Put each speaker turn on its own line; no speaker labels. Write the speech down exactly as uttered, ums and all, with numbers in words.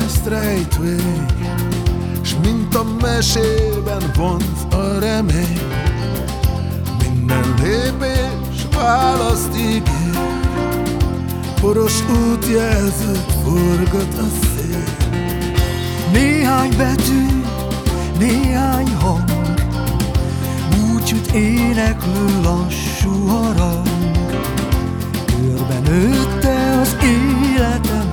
választ rejtvény, s mint a mesében vonz a remény. Minden lépés választ ígér, poros útjelzőt forgat a szél.
Néhány betű, néhány hang, búcsút éneklő lassú harang, körbenőtte az én